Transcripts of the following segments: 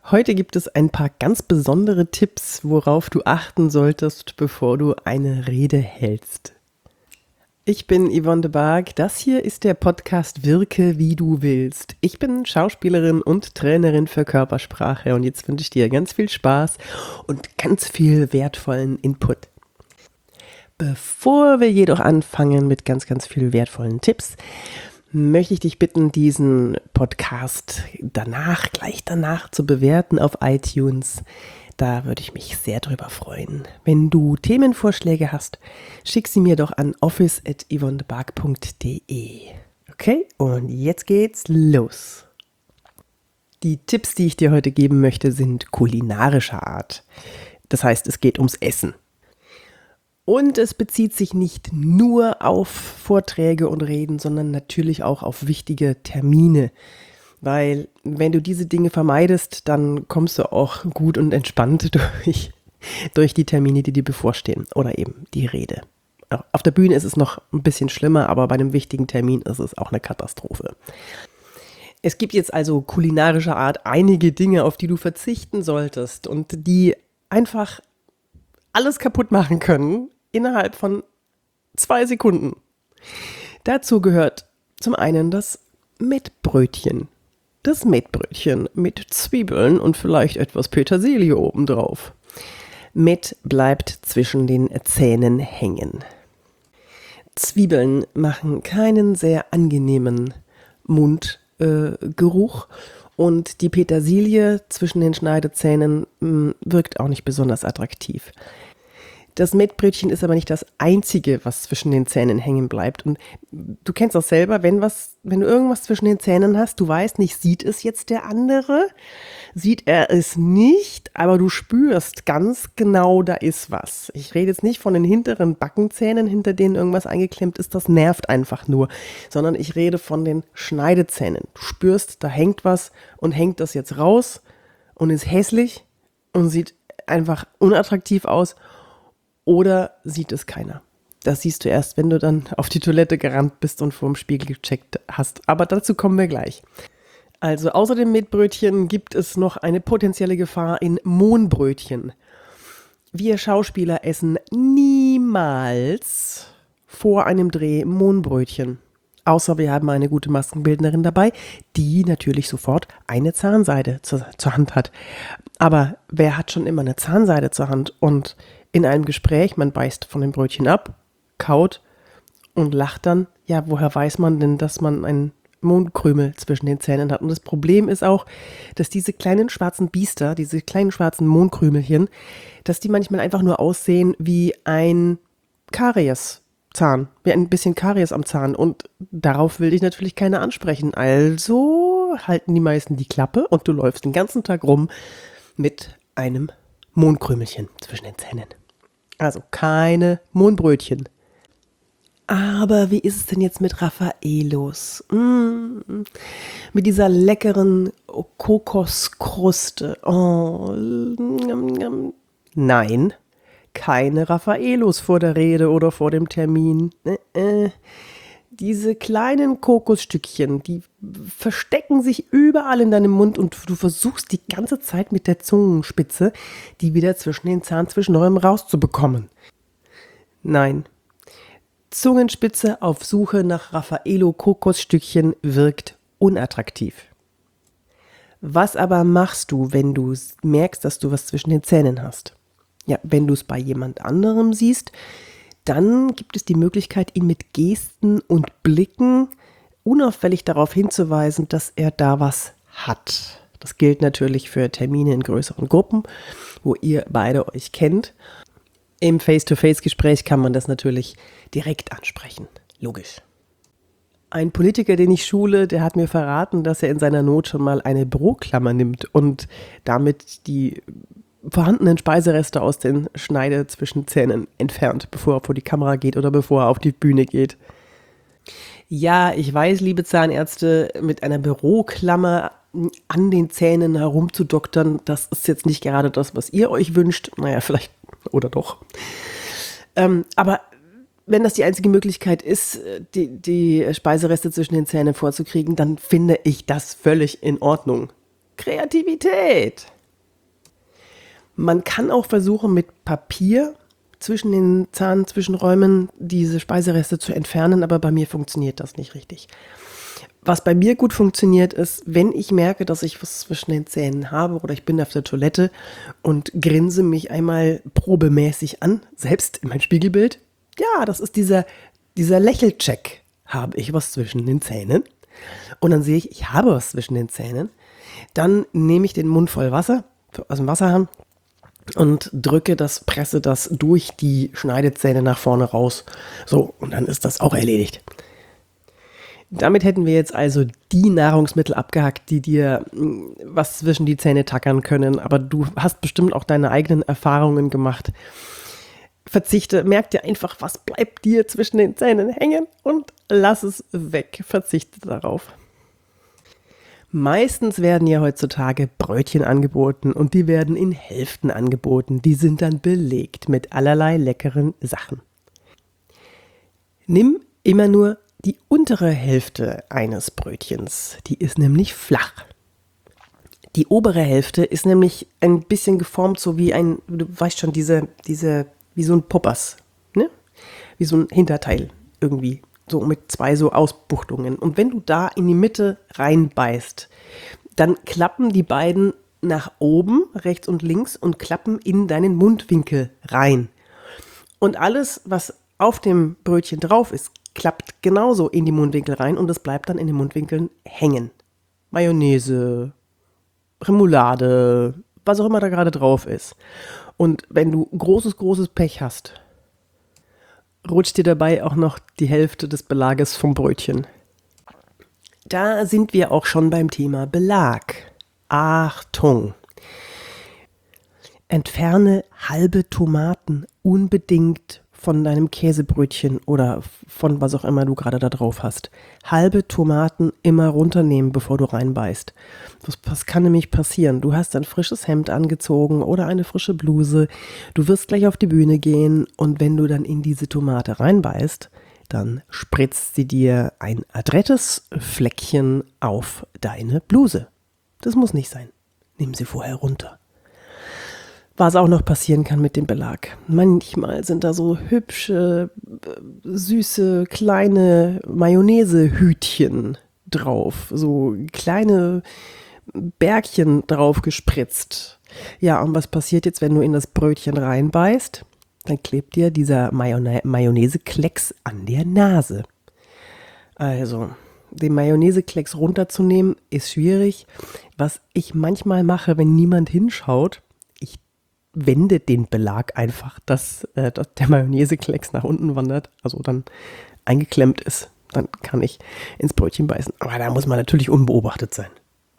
Heute gibt es ein paar ganz besondere Tipps, worauf du achten solltest, bevor du eine Rede hältst. Ich bin Yvonne de Barg. Das hier ist der Podcast Wirke, wie du willst. Ich bin Schauspielerin und Trainerin für Körpersprache und jetzt wünsche ich dir ganz viel Spaß und ganz viel wertvollen Input. Bevor wir jedoch anfangen mit ganz viel wertvollen Tipps, möchte ich dich bitten, diesen Podcast gleich danach zu bewerten auf iTunes. Da würde ich mich sehr drüber freuen. Wenn du Themenvorschläge hast, schick sie mir doch an office@yvonnebarg.de. Okay, und jetzt geht's los. Die Tipps, die ich dir heute geben möchte, sind kulinarischer Art. Das heißt, es geht ums Essen. Und es bezieht sich nicht nur auf Vorträge und Reden, sondern natürlich auch auf wichtige Termine. Weil wenn du diese Dinge vermeidest, dann kommst du auch gut und entspannt durch die Termine, die dir bevorstehen oder eben die Rede. Auf der Bühne ist es noch ein bisschen schlimmer, aber bei einem wichtigen Termin ist es auch eine Katastrophe. Es gibt jetzt also kulinarischer Art einige Dinge, auf die du verzichten solltest und die einfach alles kaputt machen können innerhalb von 2 Sekunden. Dazu gehört zum einen das Mettbrötchen. Das Mettbrötchen mit Zwiebeln und vielleicht etwas Petersilie obendrauf. Mett bleibt zwischen den Zähnen hängen. Zwiebeln machen keinen sehr angenehmen Mundgeruch und die Petersilie zwischen den Schneidezähnen wirkt auch nicht besonders attraktiv. Das Mettbrötchen ist aber nicht das Einzige, was zwischen den Zähnen hängen bleibt. Und du kennst das selber, wenn du irgendwas zwischen den Zähnen hast, du weißt nicht, sieht es jetzt der andere? Sieht er es nicht? Aber du spürst ganz genau, da ist was. Ich rede jetzt nicht von den hinteren Backenzähnen, hinter denen irgendwas eingeklemmt ist, das nervt einfach nur. Sondern ich rede von den Schneidezähnen. Du spürst, da hängt was und hängt das jetzt raus und ist hässlich und sieht einfach unattraktiv aus. Oder sieht es keiner? Das siehst du erst, wenn du dann auf die Toilette gerannt bist und vor dem Spiegel gecheckt hast. Aber dazu kommen wir gleich. Also außer dem Mettbrötchen gibt es noch eine potenzielle Gefahr in Mohnbrötchen. Wir Schauspieler essen niemals vor einem Dreh Mohnbrötchen. Außer wir haben eine gute Maskenbildnerin dabei, die natürlich sofort eine Zahnseide zur Hand hat. Aber wer hat schon immer eine Zahnseide zur Hand und in einem Gespräch, man beißt von dem Brötchen ab, kaut und lacht dann, ja, woher weiß man denn, dass man einen Mohnkrümel zwischen den Zähnen hat? Und das Problem ist auch, dass diese kleinen schwarzen Biester, diese kleinen schwarzen Mohnkrümelchen, dass die manchmal einfach nur aussehen wie ein Karieszahn, wie ein bisschen Karies am Zahn. Und darauf will dich natürlich keiner ansprechen. Also halten die meisten die Klappe und du läufst den ganzen Tag rum mit einem Mohnkrümelchen zwischen den Zähnen. Also keine Mohnbrötchen. Aber wie ist es denn jetzt mit Raffaellos? Mit dieser leckeren Kokoskruste. Oh. Nein, keine Raffaellos vor der Rede oder vor dem Termin. Diese kleinen Kokosstückchen, die verstecken sich überall in deinem Mund und du versuchst die ganze Zeit mit der Zungenspitze, die wieder zwischen den Zahnzwischenräumen rauszubekommen. Nein, Zungenspitze auf Suche nach Raffaello-Kokosstückchen wirkt unattraktiv. Was aber machst du, wenn du merkst, dass du was zwischen den Zähnen hast? Ja, wenn du es bei jemand anderem siehst, dann gibt es die Möglichkeit, ihn mit Gesten und Blicken unauffällig darauf hinzuweisen, dass er da was hat. Das gilt natürlich für Termine in größeren Gruppen, wo ihr beide euch kennt. Im Face-to-Face-Gespräch kann man das natürlich direkt ansprechen. Logisch. Ein Politiker, den ich schule, der hat mir verraten, dass er in seiner Not schon mal eine Büroklammer nimmt und damit die vorhandenen Speisereste aus den Schneidezwischenzähnen entfernt, bevor er vor die Kamera geht oder bevor er auf die Bühne geht. Ja, ich weiß, liebe Zahnärzte, mit einer Büroklammer an den Zähnen herumzudoktern, das ist jetzt nicht gerade das, was ihr euch wünscht. Naja, vielleicht oder doch. Aber wenn das die einzige Möglichkeit ist, die Speisereste zwischen den Zähnen vorzukriegen, dann finde ich das völlig in Ordnung. Kreativität! Man kann auch versuchen, mit Papier zwischen den Zahnzwischenräumen diese Speisereste zu entfernen, aber bei mir funktioniert das nicht richtig. Was bei mir gut funktioniert ist, wenn ich merke, dass ich was zwischen den Zähnen habe oder ich bin auf der Toilette und grinse mich einmal probemäßig an, selbst in mein Spiegelbild. Ja, das ist dieser Lächelcheck. Habe ich was zwischen den Zähnen? Und dann sehe ich habe was zwischen den Zähnen. Dann nehme ich den Mund voll Wasser aus dem Wasserhahn und presse das durch die Schneidezähne nach vorne raus. So, und dann ist das auch erledigt. Damit hätten wir jetzt also die Nahrungsmittel abgehackt, die dir was zwischen die Zähne tackern können. Aber du hast bestimmt auch deine eigenen Erfahrungen gemacht. Merk dir einfach, was bleibt dir zwischen den Zähnen hängen und lass es weg. Verzichte darauf. Meistens werden ja heutzutage Brötchen angeboten und die werden in Hälften angeboten. Die sind dann belegt mit allerlei leckeren Sachen. Nimm immer nur die untere Hälfte eines Brötchens. Die ist nämlich flach. Die obere Hälfte ist nämlich ein bisschen geformt, so wie du weißt schon, wie so ein Poppers, ne? Wie so ein Hinterteil irgendwie. So mit zwei so Ausbuchtungen. Und wenn du da in die Mitte reinbeißt, dann klappen die beiden nach oben, rechts und links, und klappen in deinen Mundwinkel rein. Und alles, was auf dem Brötchen drauf ist, klappt genauso in die Mundwinkel rein und es bleibt dann in den Mundwinkeln hängen. Mayonnaise, Remoulade, was auch immer da gerade drauf ist. Und wenn du großes Pech hast, rutscht dir dabei auch noch die Hälfte des Belages vom Brötchen. Da sind wir auch schon beim Thema Belag. Achtung! Entferne halbe Tomaten unbedingt von deinem Käsebrötchen oder von was auch immer du gerade da drauf hast. Halbe Tomaten immer runternehmen, bevor du reinbeißt. Was kann nämlich passieren? Du hast ein frisches Hemd angezogen oder eine frische Bluse. Du wirst gleich auf die Bühne gehen und wenn du dann in diese Tomate reinbeißt, dann spritzt sie dir ein adrettes Fleckchen auf deine Bluse. Das muss nicht sein. Nimm sie vorher runter. Was auch noch passieren kann mit dem Belag. Manchmal sind da so hübsche, süße, kleine Mayonnaisehütchen drauf. So kleine Bergchen drauf gespritzt. Ja, und was passiert jetzt, wenn du in das Brötchen reinbeißt? Dann klebt dir dieser Mayonnaiseklecks an der Nase. Also, den Mayonnaiseklecks runterzunehmen ist schwierig. Was ich manchmal mache, wenn niemand hinschaut, wende den Belag einfach, dass der Mayonnaiseklecks nach unten wandert, also dann eingeklemmt ist. Dann kann ich ins Brötchen beißen. Aber da muss man natürlich unbeobachtet sein.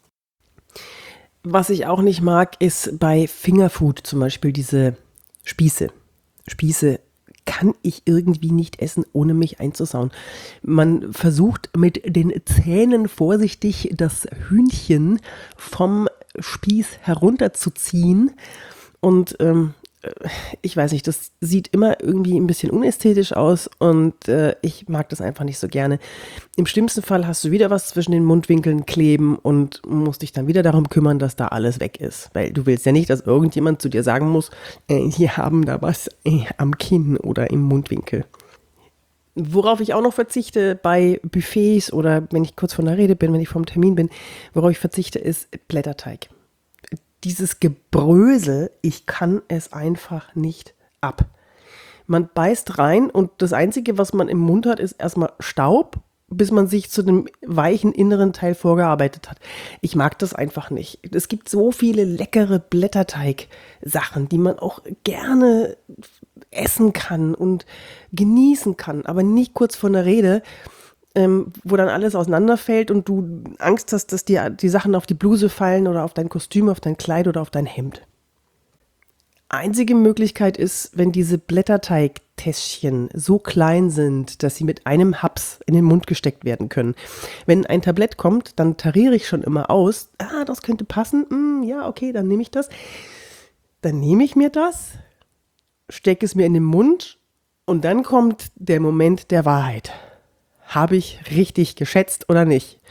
Was ich auch nicht mag, ist bei Fingerfood zum Beispiel diese Spieße. Spieße kann ich irgendwie nicht essen, ohne mich einzusauen. Man versucht mit den Zähnen vorsichtig das Hühnchen vom Spieß herunterzuziehen. Und ich weiß nicht, das sieht immer irgendwie ein bisschen unästhetisch aus und ich mag das einfach nicht so gerne. Im schlimmsten Fall hast du wieder was zwischen den Mundwinkeln kleben und musst dich dann wieder darum kümmern, dass da alles weg ist. Weil du willst ja nicht, dass irgendjemand zu dir sagen muss, hier haben da was am Kinn oder im Mundwinkel. Worauf ich auch noch verzichte bei Buffets oder wenn ich kurz vor der Rede bin, wenn ich vom Termin bin, worauf ich verzichte, ist Blätterteig. Dieses Gebrösel, ich kann es einfach nicht ab. Man beißt rein und das Einzige, was man im Mund hat, ist erstmal Staub, bis man sich zu dem weichen inneren Teil vorgearbeitet hat. Ich mag das einfach nicht. Es gibt so viele leckere Blätterteig-Sachen, die man auch gerne essen kann und genießen kann, aber nicht kurz vor der Rede, wo dann alles auseinanderfällt und du Angst hast, dass dir die Sachen auf die Bluse fallen oder auf dein Kostüm, auf dein Kleid oder auf dein Hemd. Einzige Möglichkeit ist, wenn diese Blätterteigtäschchen so klein sind, dass sie mit einem Haps in den Mund gesteckt werden können. Wenn ein Tablett kommt, dann tariere ich schon immer aus. Das könnte passen. Ja, okay, dann nehme ich das. Dann nehme ich mir das, stecke es mir in den Mund und dann kommt der Moment der Wahrheit. Habe ich richtig geschätzt oder nicht?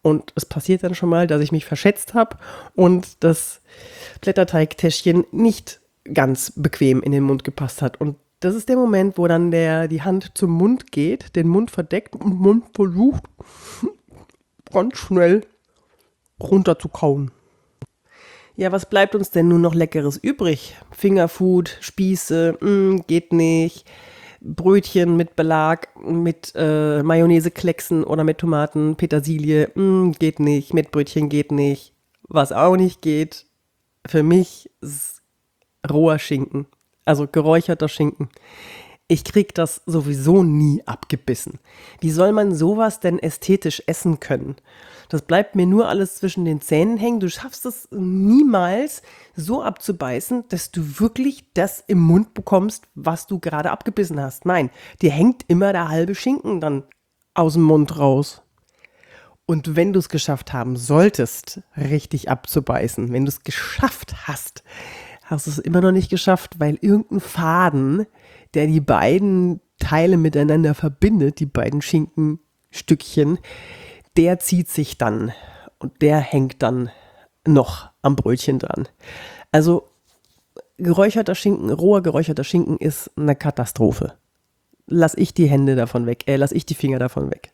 Und es passiert dann schon mal, dass ich mich verschätzt habe und das Blätterteigtäschchen nicht ganz bequem in den Mund gepasst hat. Und das ist der Moment, wo dann die Hand zum Mund geht, den Mund verdeckt und den Mund versucht, ganz schnell runter zu kauen. Ja, was bleibt uns denn nun noch Leckeres übrig? Fingerfood, Spieße, geht nicht. Brötchen mit Belag, mit Mayonnaise-Klecksen oder mit Tomaten, Petersilie, geht nicht. Mit Brötchen geht nicht. Was auch nicht geht, für mich ist roher Schinken, also geräucherter Schinken. Ich krieg das sowieso nie abgebissen. Wie soll man sowas denn ästhetisch essen können? Das bleibt mir nur alles zwischen den Zähnen hängen. Du schaffst es niemals so abzubeißen, dass du wirklich das im Mund bekommst, was du gerade abgebissen hast. Nein, dir hängt immer der halbe Schinken dann aus dem Mund raus. Und wenn du es geschafft haben solltest, richtig abzubeißen, wenn du es geschafft hast, hast du es immer noch nicht geschafft, weil irgendein Faden, der die beiden Teile miteinander verbindet, die beiden Schinkenstückchen, der zieht sich dann und der hängt dann noch am Brötchen dran. Also geräucherter Schinken, roher geräucherter Schinken ist eine Katastrophe. Lass ich die Hände davon weg, lass ich die Finger davon weg.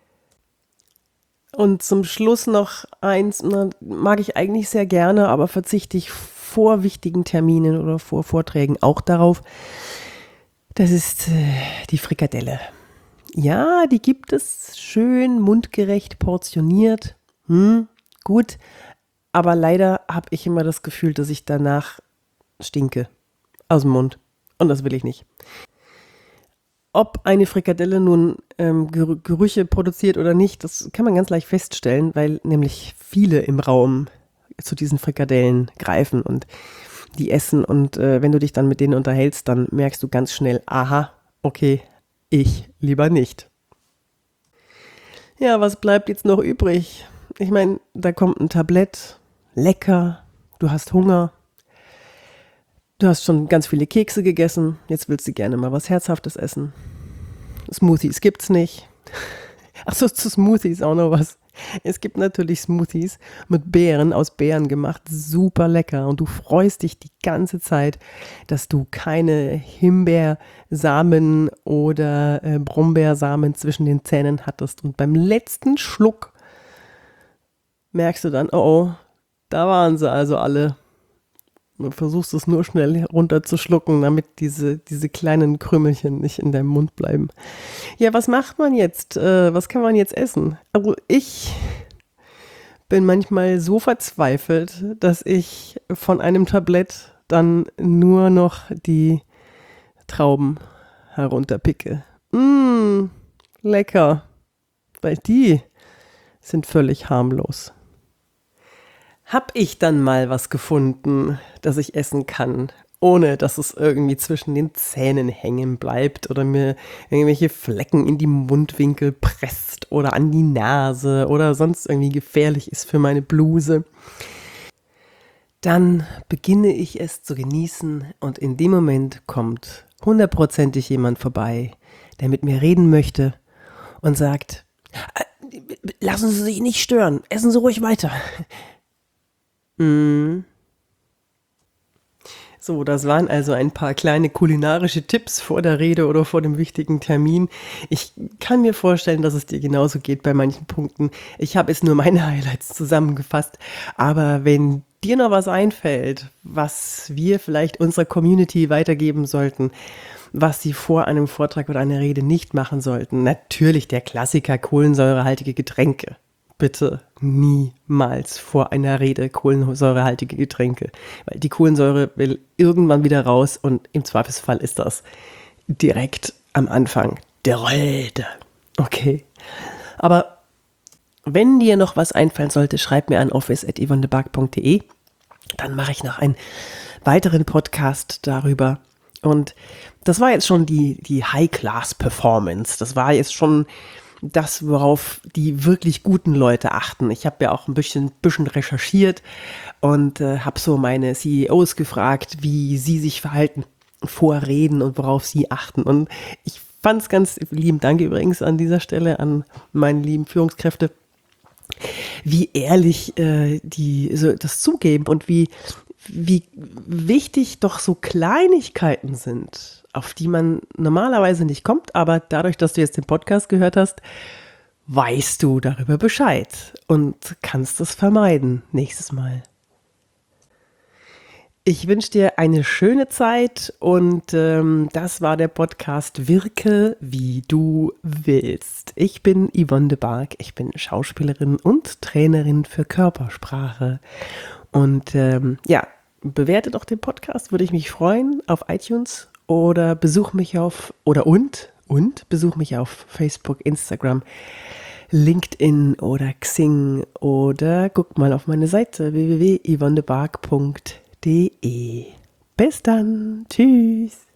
Und zum Schluss noch eins, mag ich eigentlich sehr gerne, aber verzichte ich vor wichtigen Terminen oder vor Vorträgen auch darauf. Das ist die Frikadelle. Ja, die gibt es schön mundgerecht portioniert. Gut, aber leider habe ich immer das Gefühl, dass ich danach stinke aus dem Mund. Und das will ich nicht. Ob eine Frikadelle nun Gerüche produziert oder nicht, das kann man ganz leicht feststellen, weil nämlich viele im Raum zu diesen Frikadellen greifen und die essen. Und wenn du dich dann mit denen unterhältst, dann merkst du ganz schnell, aha, okay, ich lieber nicht. Ja, was bleibt jetzt noch übrig? Ich meine, da kommt ein Tablett, lecker, du hast Hunger, du hast schon ganz viele Kekse gegessen, jetzt willst du gerne mal was Herzhaftes essen. Smoothies gibt's nicht. Achso, zu Smoothies auch noch was. Es gibt natürlich Smoothies mit Beeren, aus Beeren gemacht, super lecker. Und du freust dich die ganze Zeit, dass du keine Himbeersamen oder Brombeersamen zwischen den Zähnen hattest. Und beim letzten Schluck merkst du dann, oh, da waren sie also alle. Du versuchst es nur schnell runterzuschlucken, damit diese kleinen Krümelchen nicht in deinem Mund bleiben. Ja, was macht man jetzt? Was kann man jetzt essen? Also ich bin manchmal so verzweifelt, dass ich von einem Tablett dann nur noch die Trauben herunterpicke. Lecker, weil die sind völlig harmlos. Hab ich dann mal was gefunden, das ich essen kann, ohne dass es irgendwie zwischen den Zähnen hängen bleibt oder mir irgendwelche Flecken in die Mundwinkel presst oder an die Nase oder sonst irgendwie gefährlich ist für meine Bluse, dann beginne ich es zu genießen und in dem Moment kommt hundertprozentig jemand vorbei, der mit mir reden möchte und sagt, lassen Sie sich nicht stören, essen Sie ruhig weiter. So, das waren also ein paar kleine kulinarische Tipps vor der Rede oder vor dem wichtigen Termin. Ich kann mir vorstellen, dass es dir genauso geht bei manchen Punkten. Ich habe jetzt nur meine Highlights zusammengefasst, aber wenn dir noch was einfällt, was wir vielleicht unserer Community weitergeben sollten, was sie vor einem Vortrag oder einer Rede nicht machen sollten, natürlich der Klassiker kohlensäurehaltige Getränke. Bitte niemals vor einer Rede kohlensäurehaltige Getränke, weil die Kohlensäure will irgendwann wieder raus und im Zweifelsfall ist das direkt am Anfang der Rede. Okay, aber wenn dir noch was einfallen sollte, schreib mir an office@yvonnebark.de, dann mache ich noch einen weiteren Podcast darüber. Und das war jetzt schon die High-Class-Performance, das war jetzt schon das, worauf die wirklich guten Leute achten. Ich habe ja auch ein bisschen recherchiert und habe so meine CEOs gefragt, wie sie sich verhalten vor Reden und worauf sie achten. Und ich fand es ganz lieben Dank übrigens an dieser Stelle an meine lieben Führungskräfte. wie ehrlich das zugeben und wie wichtig doch so Kleinigkeiten sind, auf die man normalerweise nicht kommt, aber dadurch, dass du jetzt den Podcast gehört hast, weißt du darüber Bescheid und kannst es vermeiden nächstes Mal. Ich wünsche dir eine schöne Zeit und das war der Podcast Wirke, wie du willst. Ich bin Yvonne de Barg, ich bin Schauspielerin und Trainerin für Körpersprache. Und bewerte doch den Podcast, würde ich mich freuen, auf iTunes oder besuch mich besuch mich auf Facebook, Instagram, LinkedIn oder Xing oder guck mal auf meine Seite www.yvonnebarg.de. Bis dann. Tschüss.